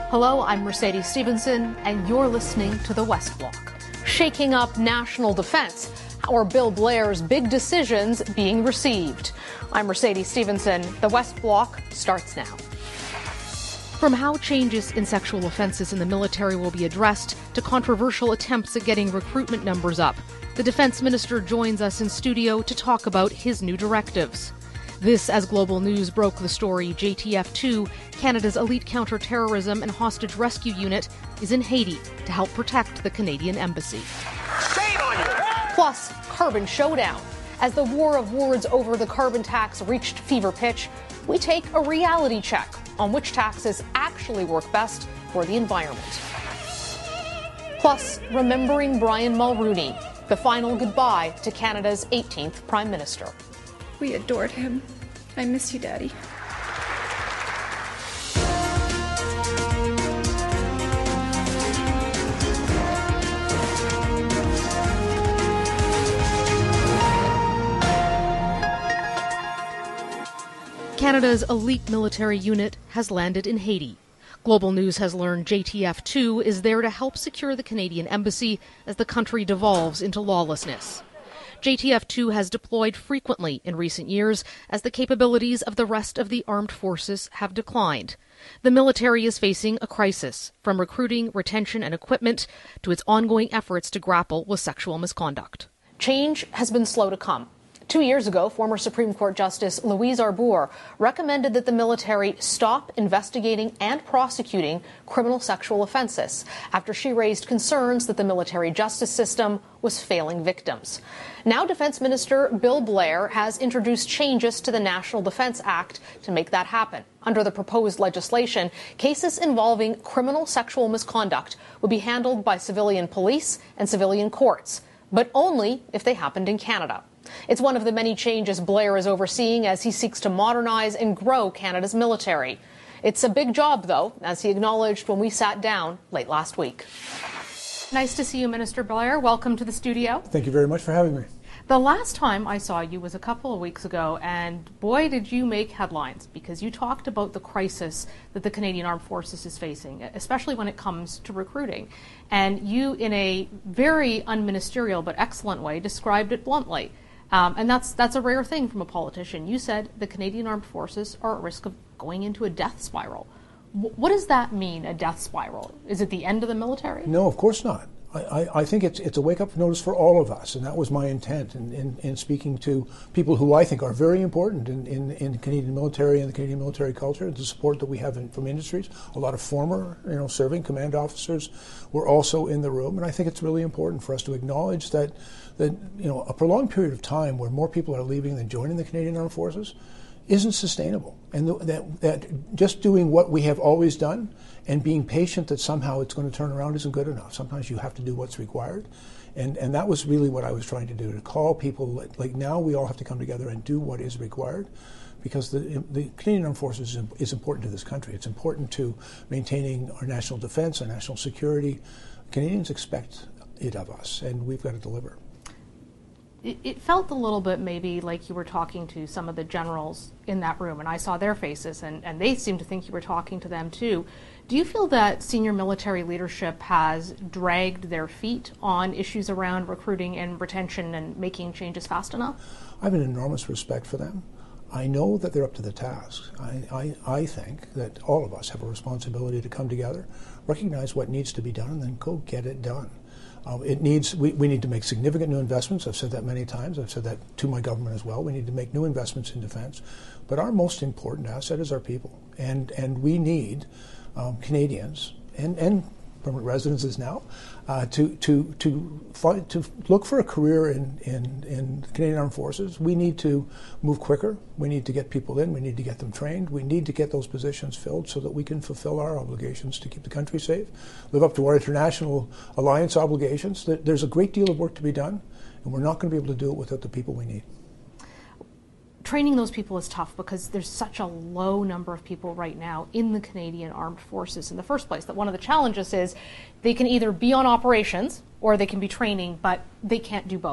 Hello, I'm Mercedes Stephenson, and you're listening to The West Block. Shaking up national defense. How are Bill Blair's big decisions being received? I'm Mercedes Stephenson. The West Block starts now. From how changes in sexual offenses in the military will be addressed to controversial attempts at getting recruitment numbers up, the defense minister joins us in studio to talk about his new directives. This as Global News broke the story JTF-2, Canada's elite counter-terrorism and hostage rescue unit, is in Haiti to help protect the Canadian embassy. Shame on you! Plus, carbon showdown. As the war of words over the carbon tax reached fever pitch, we take a reality check on which taxes actually work best for the environment. Plus, remembering Brian Mulroney, the final goodbye to Canada's 18th Prime Minister. We adored him. I miss you, Daddy. Canada's elite military unit has landed in Haiti. Global News has learned JTF-2 is there to help secure the Canadian embassy as the country devolves into lawlessness. JTF-2 has deployed frequently in recent years as the capabilities of the rest of the armed forces have declined. The military is facing a crisis, from recruiting, retention, and equipment to its ongoing efforts to grapple with sexual misconduct. Change has been slow to come. 2 years ago, former Supreme Court Justice Louise Arbour recommended that the military stop investigating and prosecuting criminal sexual offenses after she raised concerns that the military justice system was failing victims. Now, Defense Minister Bill Blair has introduced changes to the National Defense Act to make that happen. Under the proposed legislation, cases involving criminal sexual misconduct will be handled by civilian police and civilian courts, but only if they happened in Canada. It's one of the many changes Blair is overseeing as he seeks to modernize and grow Canada's military. It's a big job, though, as he acknowledged when we sat down late last week. Nice to see you, Minister Blair. Welcome to the studio. Thank you very much for having me. The last time I saw you was a couple of weeks ago, and boy, did you make headlines, because you talked about the crisis that the Canadian Armed Forces is facing, especially when it comes to recruiting. And you, in a very unministerial but excellent way, described it bluntly. And that's a rare thing from a politician. You said the Canadian Armed Forces are at risk of going into a death spiral. What does that mean, a death spiral? Is it the end of the military? No, of course not. I think it's a wake-up notice for all of us, and that was my intent in speaking to people who I think are very important in the Canadian military and the Canadian military culture, the support that we have from industries. A lot of former, serving command officers were also in the room, and I think it's really important for us to acknowledge that a prolonged period of time where more people are leaving than joining the Canadian Armed Forces isn't sustainable, and that just doing what we have always done and being patient that somehow it's going to turn around isn't good enough. Sometimes you have to do what's required, and that was really what I was trying to do, to call people, like now we all have to come together and do what is required, because the Canadian Armed Forces is important to this country. It's important to maintaining our national defense, our national security. Canadians expect it of us, and we've got to deliver. It felt a little bit maybe like you were talking to some of the generals in that room, and I saw their faces, and they seemed to think you were talking to them too. Do you feel that senior military leadership has dragged their feet on issues around recruiting and retention and making changes fast enough? I have an enormous respect for them. I know that they're up to the task. I think that all of us have a responsibility to come together, recognize what needs to be done, and then go get it done. We need to make significant new investments. I've said that many times. I've said that to my government as well. We need to make new investments in defense. But our most important asset is our people. And we need Canadians and permanent residences now to look for a career in the Canadian Armed Forces. We need to move quicker. We need to get people in. We need to get them trained. We need to get those positions filled so that we can fulfill our obligations to keep the country safe, live up to our international alliance obligations. There's a great deal of work to be done, and we're not going to be able to do it without the people we need. Training those people is tough because there's such a low number of people right now in the Canadian Armed Forces in the first place, that one of the challenges is they can either be on operations or they can be training, but they can't do both.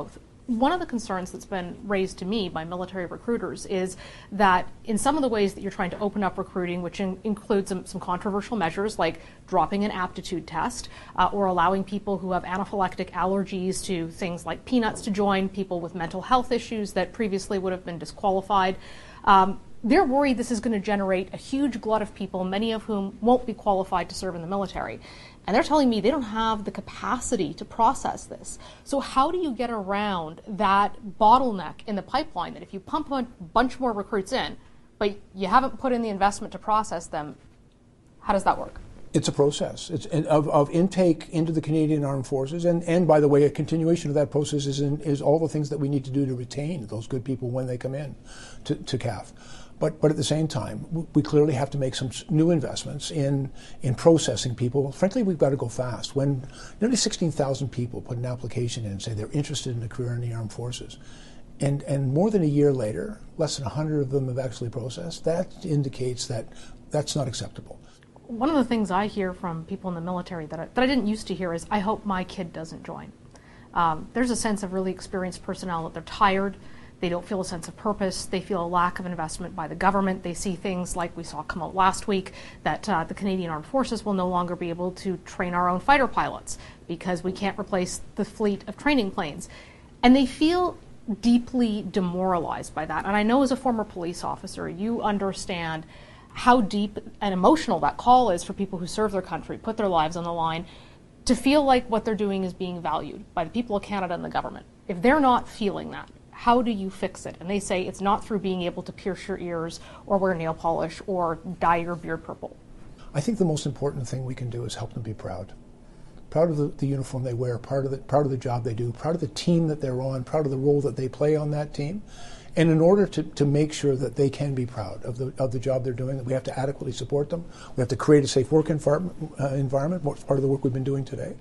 One of the concerns that's been raised to me by military recruiters is that in some of the ways that you're trying to open up recruiting, which includes some controversial measures like dropping an aptitude test or allowing people who have anaphylactic allergies to things like peanuts to join, people with mental health issues that previously would have been disqualified, they're worried this is going to generate a huge glut of people, many of whom won't be qualified to serve in the military. And they're telling me they don't have the capacity to process this. So how do you get around that bottleneck in the pipeline that if you pump a bunch more recruits in, but you haven't put in the investment to process them, how does that work? It's a process. It's of intake into the Canadian Armed Forces, and by the way, a continuation of that process is all the things that we need to do to retain those good people when they come in to CAF. But at the same time, we clearly have to make some new investments in processing people. Frankly, we've got to go fast. When nearly 16,000 people put an application in and say they're interested in a career in the Armed Forces, and more than a year later, less than 100 of them have actually processed, that indicates that that's not acceptable. One of the things I hear from people in the military that I didn't used to hear is, I hope my kid doesn't join. There's a sense of really experienced personnel that they're tired. They don't feel a sense of purpose. They feel a lack of investment by the government. They see things like we saw come out last week, that the Canadian Armed Forces will no longer be able to train our own fighter pilots because we can't replace the fleet of training planes. And they feel deeply demoralized by that. And I know as a former police officer, you understand how deep and emotional that call is for people who serve their country, put their lives on the line, to feel like what they're doing is being valued by the people of Canada and the government. If they're not feeling that, how do you fix it? And they say it's not through being able to pierce your ears or wear nail polish or dye your beard purple. I think the most important thing we can do is help them be proud. Proud of the uniform they wear, proud of the job they do, proud of the team that they're on, proud of the role that they play on that team. And in order to make sure that they can be proud of the job they're doing, we have to adequately support them. We have to create a safe work environment, part of the work we've been doing today.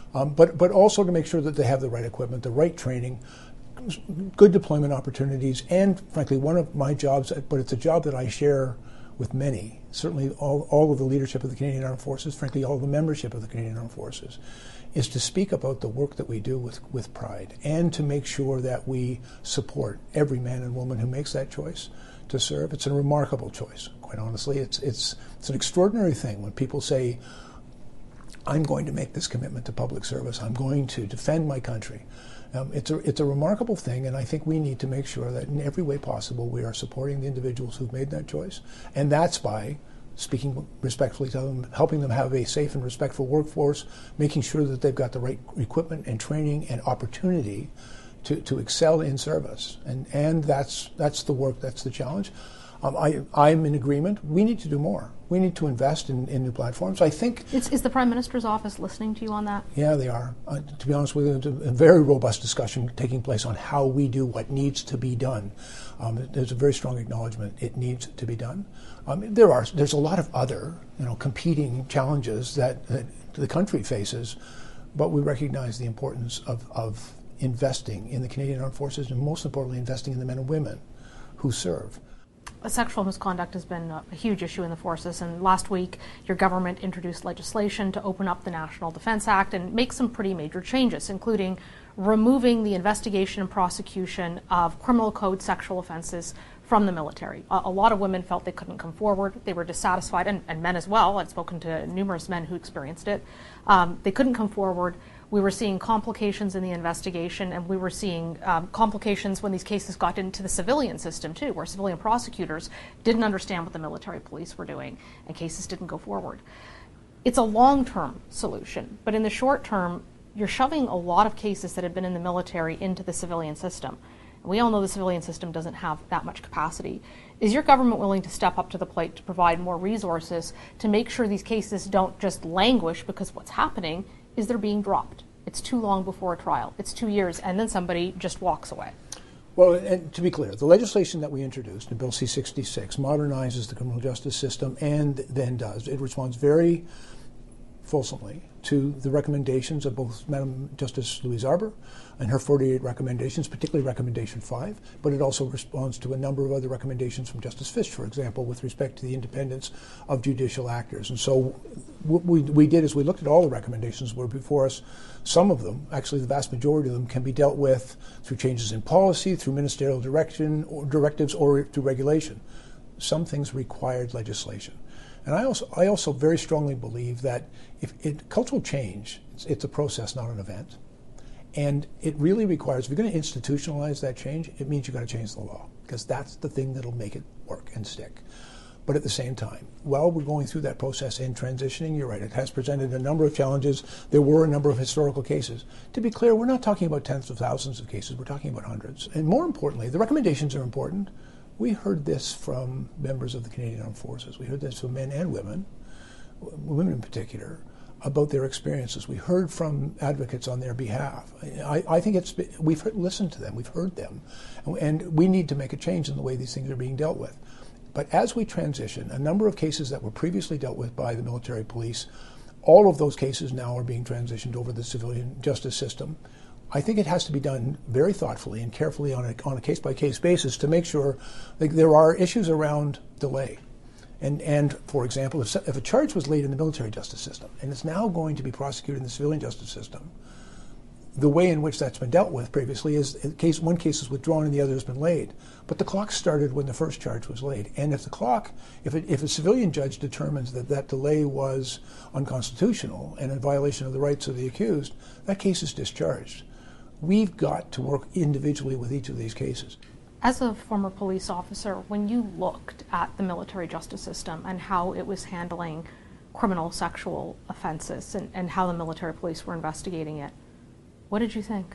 But also to make sure that they have the right equipment, the right training, good deployment opportunities, and frankly, one of my jobs, but it's a job that I share with many, certainly all of the leadership of the Canadian Armed Forces, frankly, all of the membership of the Canadian Armed Forces, is to speak about the work that we do with pride and to make sure that we support every man and woman who makes that choice to serve. It's a remarkable choice, quite honestly. It's an extraordinary thing when people say, I'm going to make this commitment to public service, I'm going to defend my country. It's a remarkable thing, and I think we need to make sure that in every way possible we are supporting the individuals who've made that choice, and that's by speaking respectfully to them, helping them have a safe and respectful workforce, making sure that they've got the right equipment and training and opportunity to excel in service, and that's the work, that's the challenge. I'm in agreement. We need to do more. We need to invest in new platforms. I think... Is the Prime Minister's office listening to you on that? Yeah, they are. To be honest with you, there's a very robust discussion taking place on how we do what needs to be done. There's a very strong acknowledgement it needs to be done. There's a lot of other competing challenges that the country faces, but we recognize the importance of investing in the Canadian Armed Forces and most importantly investing in the men and women who serve. Sexual misconduct has been a huge issue in the forces, and last week your government introduced legislation to open up the National Defence Act and make some pretty major changes, including removing the investigation and prosecution of criminal code sexual offences from the military. A lot of women felt they couldn't come forward. They were dissatisfied, and men as well. I'd spoken to numerous men who experienced it. They couldn't come forward. We were seeing complications in the investigation, and we were seeing complications when these cases got into the civilian system too, where civilian prosecutors didn't understand what the military police were doing, and cases didn't go forward. It's a long-term solution, but in the short term, you're shoving a lot of cases that have been in the military into the civilian system. We all know the civilian system doesn't have that much capacity. Is your government willing to step up to the plate to provide more resources to make sure these cases don't just languish, because what's happening is they're being dropped? It's too long before a trial. It's 2 years, and then somebody just walks away. Well, and to be clear, the legislation that we introduced in Bill C-66 modernizes the criminal justice system and then it responds very fulsomely to the recommendations of both Madam Justice Louise Arbour and her 48 recommendations, particularly Recommendation 5, but it also responds to a number of other recommendations from Justice Fish, for example, with respect to the independence of judicial actors. And so what we did is we looked at all the recommendations that were before us. Some of them, actually the vast majority of them, can be dealt with through changes in policy, through ministerial direction or directives, or through regulation. Some things required legislation. And I also very strongly believe that cultural change, it's a process, not an event. And it really requires, if you're going to institutionalize that change, it means you've got to change the law, because that's the thing that'll make it work and stick. But at the same time, while we're going through that process and transitioning, you're right, it has presented a number of challenges. There were a number of historical cases. To be clear, we're not talking about tens of thousands of cases, we're talking about hundreds. And more importantly, the recommendations are important. We heard this from members of the Canadian Armed Forces. We heard this from men and women in particular, about their experiences. We heard from advocates on their behalf. I think we've listened to them, we've heard them, and we need to make a change in the way these things are being dealt with. But as we transition, a number of cases that were previously dealt with by the military police, all of those cases now are being transitioned over the civilian justice system. I think it has to be done very thoughtfully and carefully on a case-by-case basis to make sure that there are issues around delay. And for example, if a charge was laid in the military justice system and it's now going to be prosecuted in the civilian justice system, the way in which that's been dealt with previously is one case is withdrawn and the other has been laid. But the clock started when the first charge was laid. And if a civilian judge determines that delay was unconstitutional and in violation of the rights of the accused, that case is discharged. We've got to work individually with each of these cases. As a former police officer, when you looked at the military justice system and how it was handling criminal sexual offenses and how the military police were investigating it, what did you think?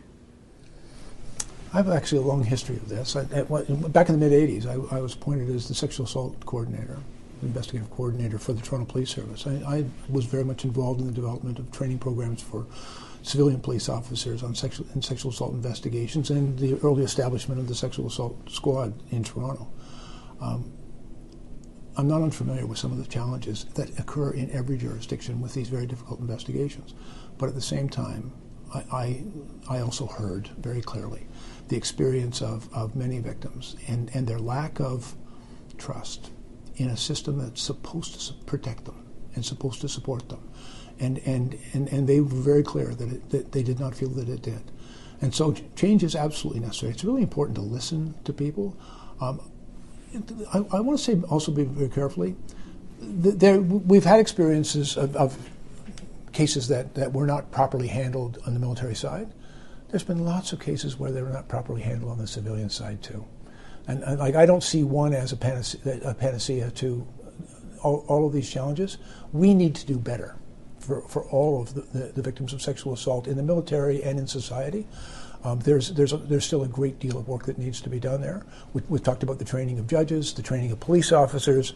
I have actually a long history of this. Back in the mid-'80s, I was appointed as the sexual assault coordinator, investigative coordinator for the Toronto Police Service. I was very much involved in the development of training programs for civilian police officers on sexual assault investigations and the early establishment of the sexual assault squad in Toronto. I'm not unfamiliar with some of the challenges that occur in every jurisdiction with these very difficult investigations. But at the same time, I also heard very clearly the experience of many victims and their lack of trust in a system that's supposed to protect them and supposed to support them. And they were very clear that they did not feel that it did. And so change is absolutely necessary. It's really important to listen to people. I want to say also be very carefully, we've had experiences of cases that were not properly handled on the military side. There's been lots of cases where they were not properly handled on the civilian side too. And I don't see one as a panacea to all of these challenges. We need to do better for all of the victims of sexual assault in the military and in society. There's still a great deal of work that needs to be done there. We've talked about the training of judges, the training of police officers.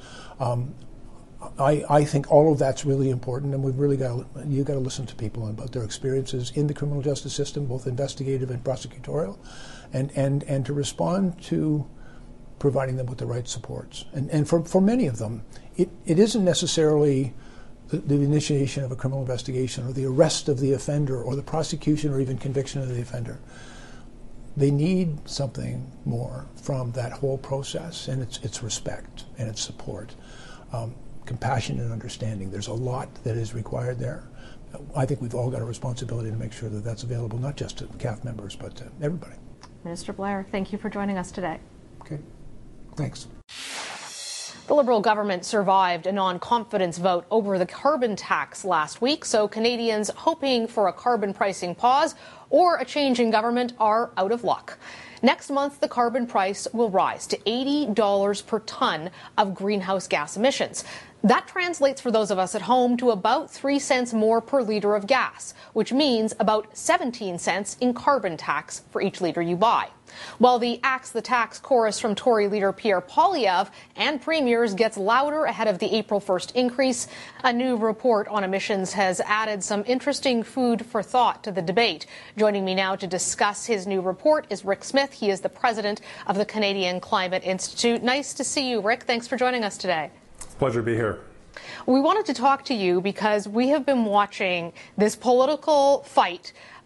I think all of that's really important, and you've got to listen to people about their experiences in the criminal justice system, both investigative and prosecutorial, and to respond to providing them with the right supports. And for many of them, it isn't necessarily the initiation of a criminal investigation or the arrest of the offender or the prosecution or even conviction of the offender. They need something more from that whole process, and it's respect and it's support, compassion and understanding. There's a lot that is required there. I think we've all got a responsibility to make sure that that's available, not just to CAF members, but to everybody. Minister Blair, thank you for joining us today. Okay, thanks. The Liberal government survived a non-confidence vote over the carbon tax last week, so Canadians hoping for a carbon pricing pause or a change in government are out of luck. Next month, the carbon price will rise to $80 per ton of greenhouse gas emissions. That translates for those of us at home to about 3 cents more per litre of gas, which means about 17 cents in carbon tax for each litre you buy. While the Axe the Tax chorus from Tory leader Pierre Poilievre and premiers gets louder ahead of the April 1st increase, a new report on emissions has added some interesting food for thought to the debate. Joining me now to discuss his new report is Rick Smith. He is the president of the Canadian Climate Institute. Nice to see you, Rick. Thanks for joining us today. Pleasure to be here. We wanted to talk to you because we have been watching this political fight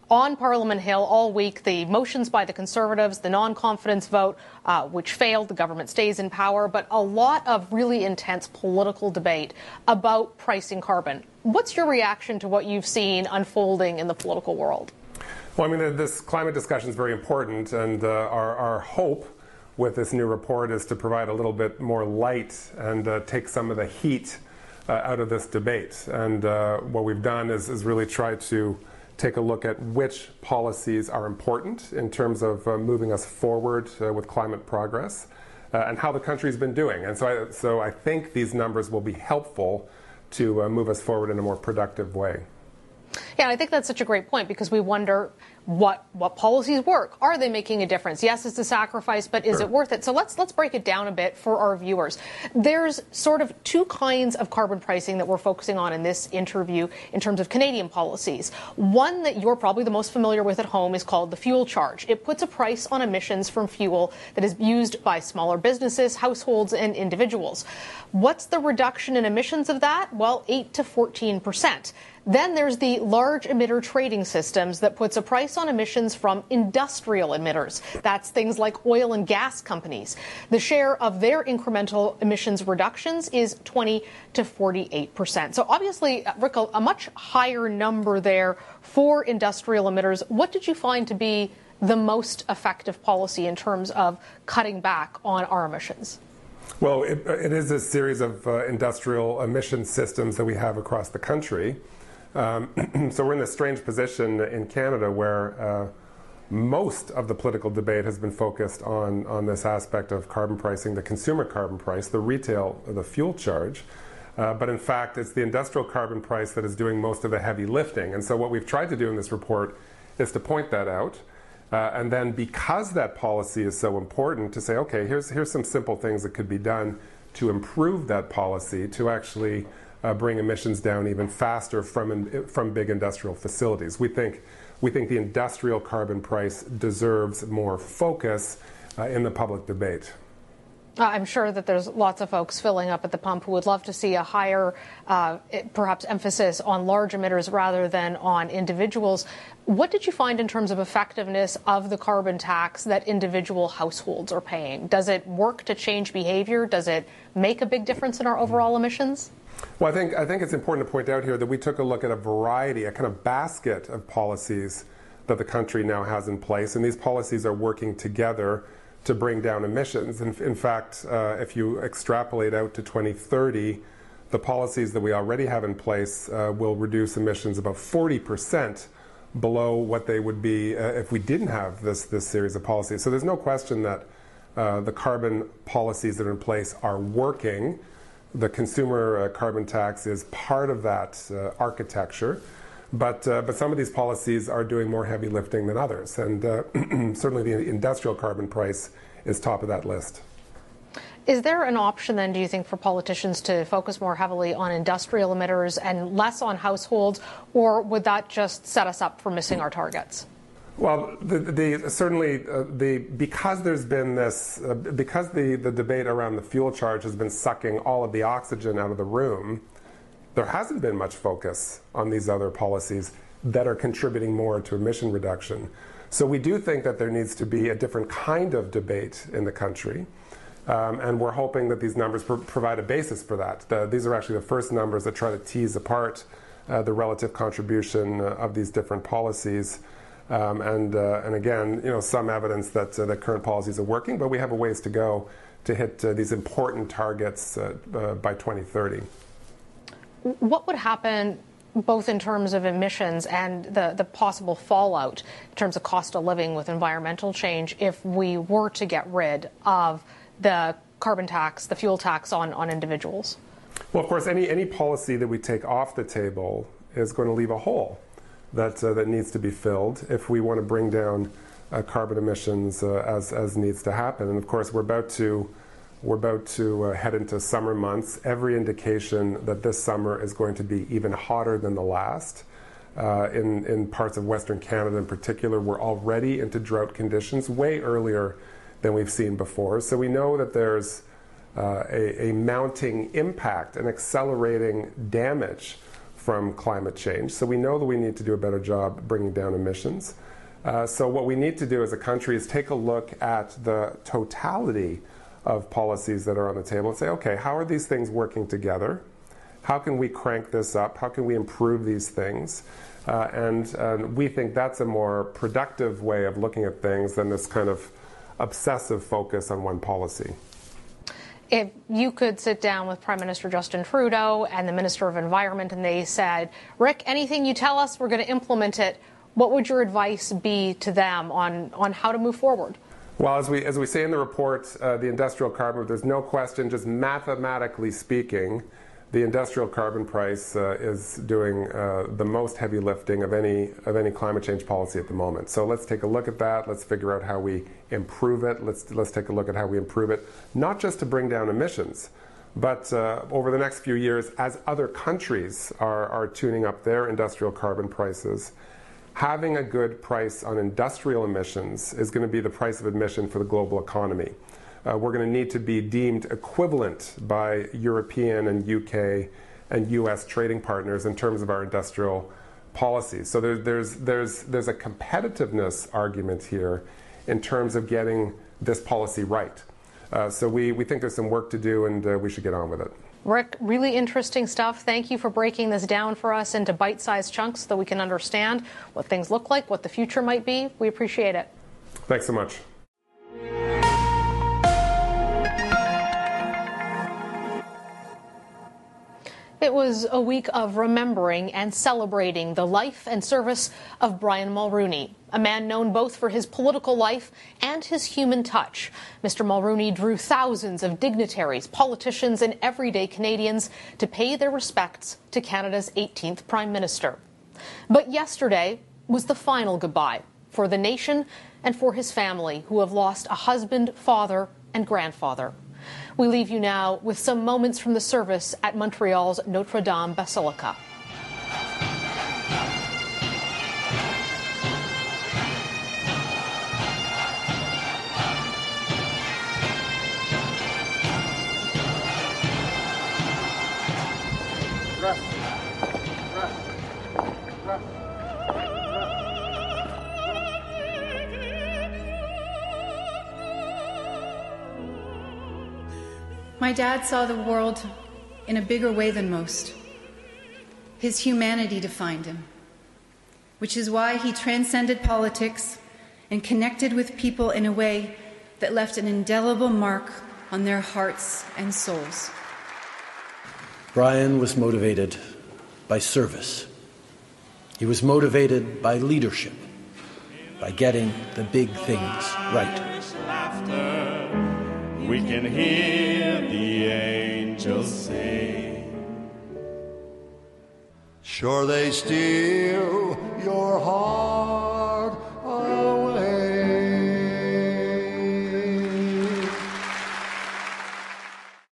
on Parliament Hill all week, the motions by the Conservatives, the non-confidence vote, which failed, the government stays in power, but a lot of really intense political debate about pricing carbon. What's your reaction to what you've seen unfolding in the political world? Well, I mean, this climate discussion is very important, and our hope with this new report is to provide a little bit more light and take some of the heat out of this debate. And what we've done is really try to take a look at which policies are important in terms of moving us forward with climate progress and how the country's been doing. And so I think these numbers will be helpful to move us forward in a more productive way. Yeah, I think that's such a great point, because we wonder what policies work. Are they making a difference? Yes, it's a sacrifice, but is it worth it? So let's break it down a bit for our viewers. There's sort of two kinds of carbon pricing that we're focusing on in this interview in terms of Canadian policies. One that you're probably the most familiar with at home is called the fuel charge. It puts a price on emissions from fuel that is used by smaller businesses, households, and individuals. What's the reduction in emissions of that? Well, 8 to 14%. Then there's the large emitter trading systems that puts a price on emissions from industrial emitters. That's things like oil and gas companies. The share of their incremental emissions reductions is 20 to 48%. So obviously, Rick, a much higher number there for industrial emitters. What did you find to be the most effective policy in terms of cutting back on our emissions? Well, it is a series of industrial emission systems that we have across the country. So we're in this strange position in Canada where most of the political debate has been focused on this aspect of carbon pricing, the consumer carbon price, the retail, the fuel charge. But in fact, it's the industrial carbon price that is doing most of the heavy lifting. And so what we've tried to do in this report is to point that out. And then because that policy is so important, to say, okay, here's some simple things that could be done to improve that policy, to actually bring emissions down even faster from big industrial facilities. We think the industrial carbon price deserves more focus in the public debate. I'm sure that there's lots of folks filling up at the pump who would love to see a higher, perhaps, emphasis on large emitters rather than on individuals. What did you find in terms of effectiveness of the carbon tax that individual households are paying? Does it work to change behavior? Does it make a big difference in our overall emissions? Well, I think it's important to point out here that we took a look at a variety, a kind of basket of policies that the country now has in place, and these policies are working together to bring down emissions. In fact, if you extrapolate out to 2030, the policies that we already have in place will reduce emissions about 40% below what they would be if we didn't have this series of policies. So there's no question that the carbon policies that are in place are working. The consumer carbon tax is part of that architecture, but some of these policies are doing more heavy lifting than others, and certainly the industrial carbon price is top of that list. Is there an option then, do you think, for politicians to focus more heavily on industrial emitters and less on households, or would that just set us up for missing our targets? Well, certainly because there's been this, because the debate around the fuel charge has been sucking all of the oxygen out of the room, there hasn't been much focus on these other policies that are contributing more to emission reduction. So we do think that there needs to be a different kind of debate in the country, and we're hoping that these numbers provide a basis for that. These are actually the first numbers that try to tease apart the relative contribution of these different policies. And again, some evidence that the current policies are working, but we have a ways to go to hit these important targets by 2030. What would happen both in terms of emissions and the possible fallout in terms of cost of living with environmental change if we were to get rid of the carbon tax, the fuel tax on individuals? Well, of course, any policy that we take off the table is going to leave a hole that needs to be filled if we want to bring down carbon emissions as needs to happen. And of course, we're about to head into summer months. Every indication that this summer is going to be even hotter than the last. In parts of Western Canada in particular, we're already into drought conditions way earlier than we've seen before. So we know that there's a mounting impact, an accelerating damage from climate change. So we know that we need to do a better job bringing down emissions. So what we need to do as a country is take a look at the totality of policies that are on the table and say, okay, how are these things working together? How can we crank this up? How can we improve these things? And we think that's a more productive way of looking at things than this kind of obsessive focus on one policy. If you could sit down with Prime Minister Justin Trudeau and the Minister of Environment and they said, Rick, anything you tell us, we're going to implement it, what would your advice be to them on how to move forward? Well, as we say in the report, the industrial carbon, there's no question, just mathematically speaking, the industrial carbon price is doing the most heavy lifting of any climate change policy at the moment. So let's take a look at that. Let's figure out how we improve it. Let's take a look at how we improve it, not just to bring down emissions, but over the next few years, as other countries are tuning up their industrial carbon prices, having a good price on industrial emissions is going to be the price of admission for the global economy. We're going to need to be deemed equivalent by European and UK and US trading partners in terms of our industrial policies. So there's a competitiveness argument here in terms of getting this policy right. So we think there's some work to do, and we should get on with it. Rick, really interesting stuff. Thank you for breaking this down for us into bite-sized chunks so that we can understand what things look like, what the future might be. We appreciate it. Thanks so much. It was a week of remembering and celebrating the life and service of Brian Mulroney, a man known both for his political life and his human touch. Mr. Mulroney drew thousands of dignitaries, politicians, and everyday Canadians to pay their respects to Canada's 18th Prime Minister. But yesterday was the final goodbye for the nation and for his family, who have lost a husband, father, and grandfather. We leave you now with some moments from the service at Montreal's Notre Dame Basilica. My dad saw the world in a bigger way than most. His humanity defined him, which is why he transcended politics and connected with people in a way that left an indelible mark on their hearts and souls. Brian was motivated by service. He was motivated by leadership, by getting the big things right. We can hear the angels sing. Sure they steal your heart.